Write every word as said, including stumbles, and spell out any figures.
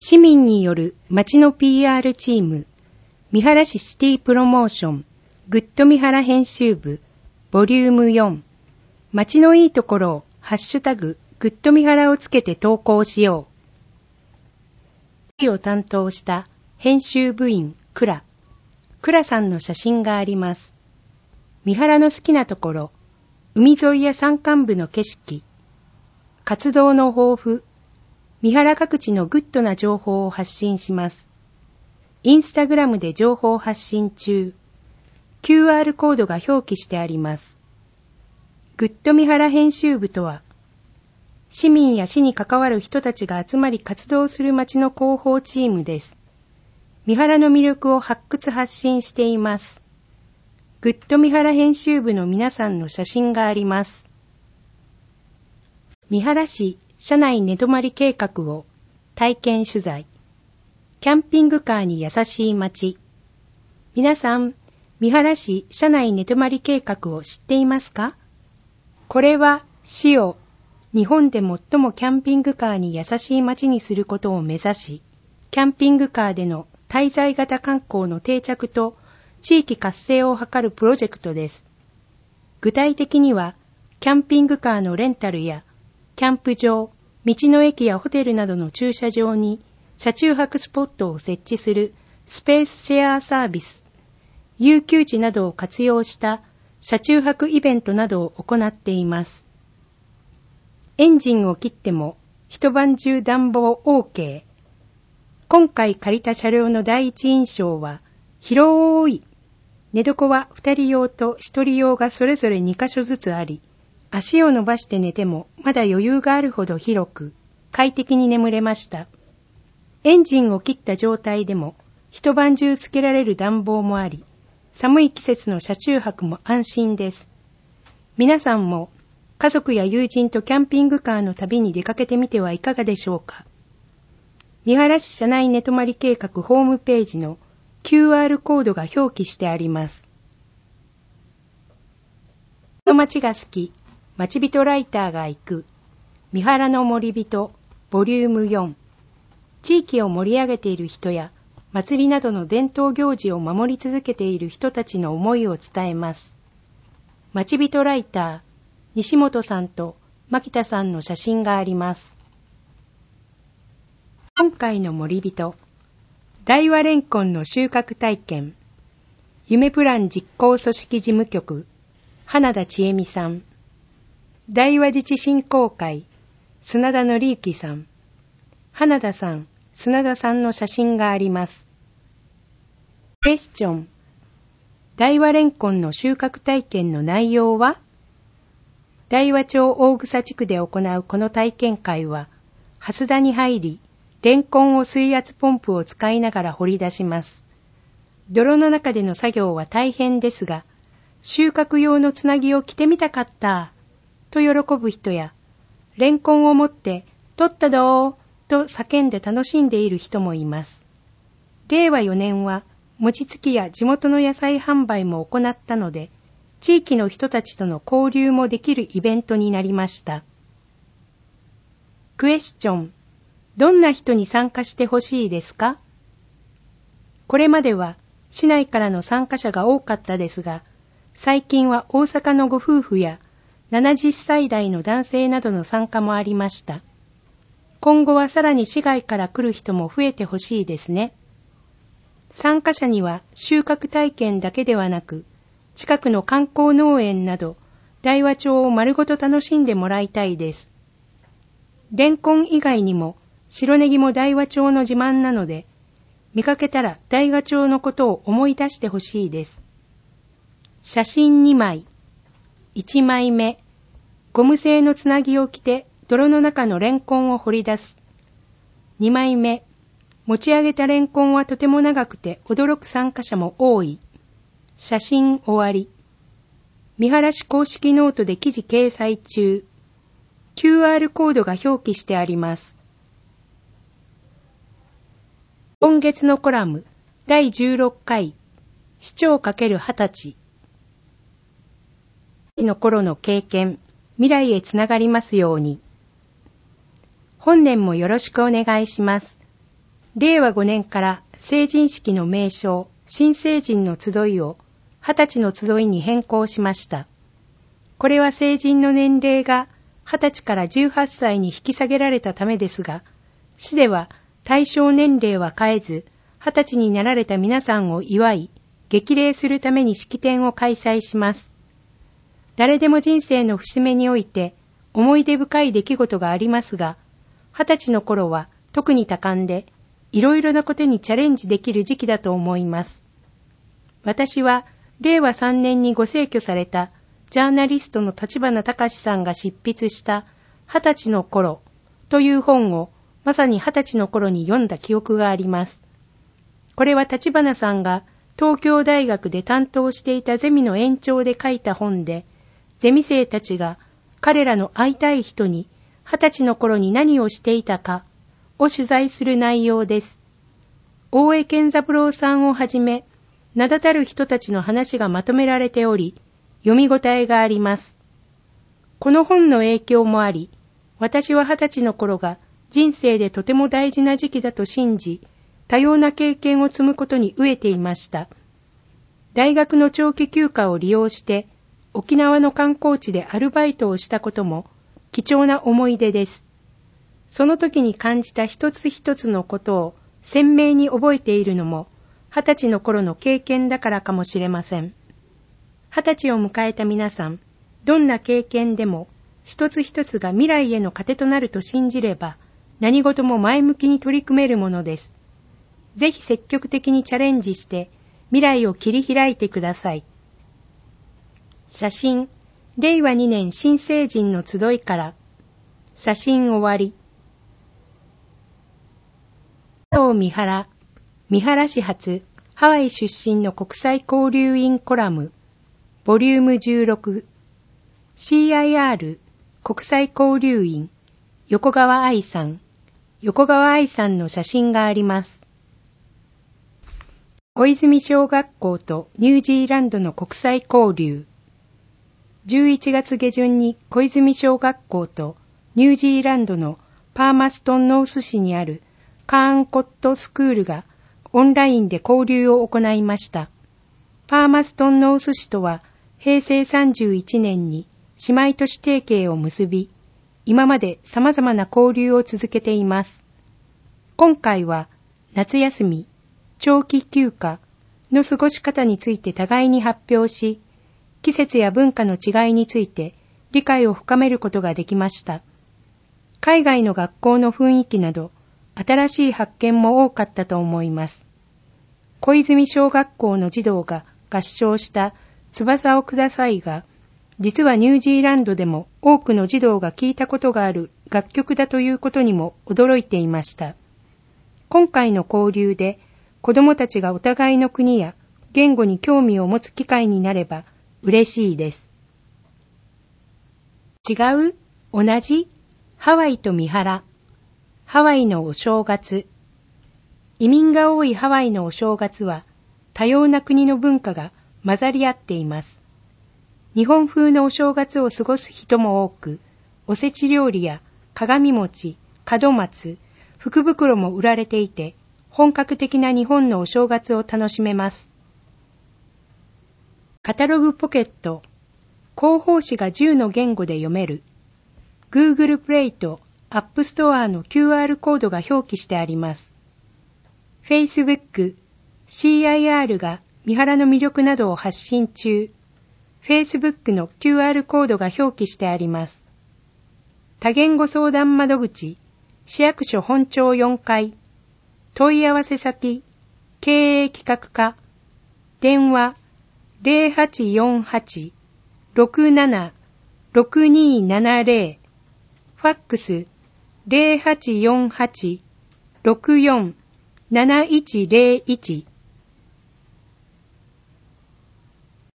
市民による町の ピーアール チーム、三原市シティプロモーション、グッド三原編集部、ボリュームよん、町のいいところをハッシュタグ、グッド三原をつけて投稿しよう。を担当した編集部員、クラ。クラさんの写真があります。三原の好きなところ、海沿いや山間部の景色、活動の抱負、三原各地のグッドな情報を発信します。インスタグラムで情報発信中。キューアール コードが表記してあります。グッド三原編集部とは、市民や市に関わる人たちが集まり活動する町の広報チームです。三原の魅力を発掘発信しています。グッド三原編集部の皆さんの写真があります。三原市車内寝泊まり計画を体験取材。キャンピングカーに優しい街。皆さん、三原市車内寝泊まり計画を知っていますか？これは市を日本で最もキャンピングカーに優しい街にすることを目指し、キャンピングカーでの滞在型観光の定着と地域活性を図るプロジェクトです。具体的には、キャンピングカーのレンタルや、キャンプ場、道の駅やホテルなどの駐車場に車中泊スポットを設置するスペースシェアサービス、有給地などを活用した車中泊イベントなどを行っています。エンジンを切っても一晩中暖房 オーケー。今回借りた車両の第一印象は広い。寝床はふたり用とひとり用がそれぞれにかしょずつあり、足を伸ばして寝てもまだ余裕があるほど広く、快適に眠れました。エンジンを切った状態でも一晩中つけられる暖房もあり、寒い季節の車中泊も安心です。皆さんも家族や友人とキャンピングカーの旅に出かけてみてはいかがでしょうか。三原市車内寝泊まり計画ホームページの キューアール コードが表記してあります。この街が好き、街人ライターが行く、三原の森人、ボリュームよん。地域を盛り上げている人や、祭りなどの伝統行事を守り続けている人たちの思いを伝えます。街人ライター、西本さんと牧田さんの写真があります。今回の森人、大和レンコンの収穫体験、夢プラン実行組織事務局、花田千恵美さん、大和自治振興会、砂田紀之さん、花田さん、砂田さんの写真があります。クエスチョン、大和レンコンの収穫体験の内容は？大和町大草地区で行うこの体験会は、蓮田に入り、レンコンを水圧ポンプを使いながら掘り出します。泥の中での作業は大変ですが、収穫用のつなぎを着てみたかった、と喜ぶ人や、レンコンを持って、取ったどー、と叫んで楽しんでいる人もいます。れいわよねんは、餅つきや地元の野菜販売も行ったので、地域の人たちとの交流もできるイベントになりました。クエスチョン、どんな人に参加してほしいですか？これまでは市内からの参加者が多かったですが、最近は大阪のご夫婦やななじゅっさい代の男性などの参加もありました。今後はさらに市外から来る人も増えてほしいですね。参加者には収穫体験だけではなく、近くの観光農園など、大和町を丸ごと楽しんでもらいたいです。レンコン以外にも、白ネギも大和町の自慢なので、見かけたら大和町のことを思い出してほしいです。写真にまい。いちまいめ、ゴム製のつなぎを着て泥の中のレンコンを掘り出す。にまいめ、持ち上げたレンコンはとても長くて驚く参加者も多い。写真終わり。三原市公式ノートで記事掲載中。キューアール コードが表記してあります。今月のコラムだいじゅうろっかい市長×はたちの頃の経験、未来へつながりますように。本年もよろしくお願いします。 れいわごねんから成人式の名称、新成人の集いをはたちの集いに変更しました。これは成人の年齢がはたちからじゅうはっさいに引き下げられたためですが、市では対象年齢は変えず、はたちになられた皆さんを祝い、激励するために式典を開催します。誰でも人生の節目において思い出深い出来事がありますが、はたちの頃は特に多感で、いろいろなことにチャレンジできる時期だと思います。私は、れいわさんねんにご逝去されたジャーナリストの立花隆さんが執筆したはたちの頃という本をまさにはたちの頃に読んだ記憶があります。これは立花さんが東京大学で担当していたゼミの延長で書いた本で、ゼミ生たちが彼らの会いたい人にはたちの頃に何をしていたかを取材する内容です。大江健三郎さんをはじめ、名だたる人たちの話がまとめられており、読み応えがあります。この本の影響もあり、私ははたちの頃が人生でとても大事な時期だと信じ、多様な経験を積むことに飢えていました。大学の長期休暇を利用して、沖縄の観光地でアルバイトをしたことも貴重な思い出です。その時に感じた一つ一つのことを鮮明に覚えているのも、二十歳の頃の経験だからかもしれません。二十歳を迎えた皆さん、どんな経験でも一つ一つが未来への糧となると信じれば、何事も前向きに取り組めるものです。ぜひ積極的にチャレンジして未来を切り開いてください。写真、れいわにねん新成人の集いから。写真終わり。佐藤美原、三原市発、ハワイ出身の国際交流員コラム、ボリュームじゅうろく、シーアイアール 国際交流員、横川愛さん、横川愛さんの写真があります。小泉小学校とニュージーランドの国際交流。じゅういちがつげじゅんに小泉小学校とニュージーランドのパーマストンノース市にあるカーンコットスクールがオンラインで交流を行いました。パーマストンノース市とはへいせいさんじゅういちねんに姉妹都市提携を結び、今まで様々な交流を続けています。今回は夏休み、長期休暇の過ごし方について互いに発表し、季節や文化の違いについて理解を深めることができました。海外の学校の雰囲気など、新しい発見も多かったと思います。小泉小学校の児童が合唱した翼をくださいが、実はニュージーランドでも多くの児童が聴いたことがある楽曲だということにも驚いていました。今回の交流で子どもたちがお互いの国や言語に興味を持つ機会になれば嬉しいです。違う？同じ？ハワイと三原。ハワイのお正月。移民が多いハワイのお正月は多様な国の文化が混ざり合っています。日本風のお正月を過ごす人も多く、おせち料理や鏡餅、門松、福袋も売られていて、本格的な日本のお正月を楽しめます。カタログポケット。広報誌がじゅうの言語で読める。Google プレイと App Store の キューアール コードが表記してあります。Facebook、シーアイアール が三原の魅力などを発信中。Facebook の キューアール コードが表記してあります。多言語相談窓口、市役所本町よんかい。問い合わせ先、経営企画課。電話、ゼロはちよんはち ろくなな ろくにーななゼロ。ファックス、ゼロはちよんはち ろくよん なないちゼロいち。